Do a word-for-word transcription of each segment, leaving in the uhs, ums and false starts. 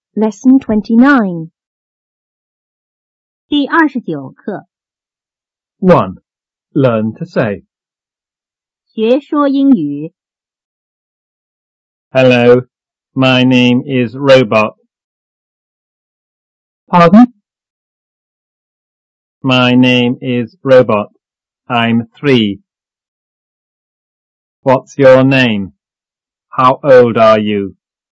Lesson twenty-nine. 第二十九课 one. Learn to say. 学说英语 Hello, my name is Robot. Pardon? My name is Robot. I'm three. What's your name? How old are you?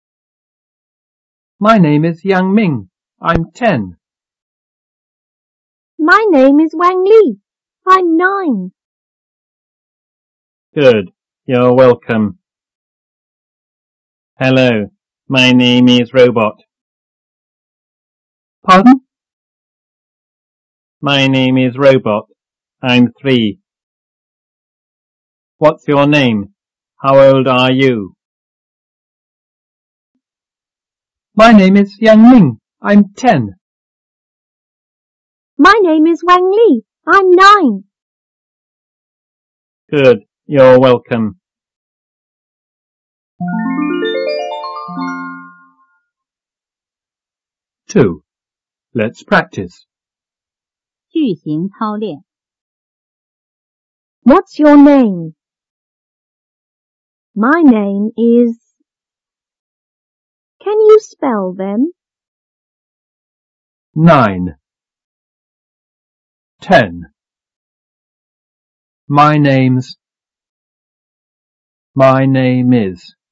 My name is Yang Ming. I'm ten. My name is Wang Li. I'm nine. Good, you're welcome. Hello, my name is Robot. Pardon? My name is Robot. I'm three. What's your name? How old are you? My name is Yang Ming. I'm ten. My name is Wang Li. I'm nine. Good, you're welcome. two. Let's practice. 句型操练 What's your name? My name is... Can you spell them? nine. ten. My name's... My name is...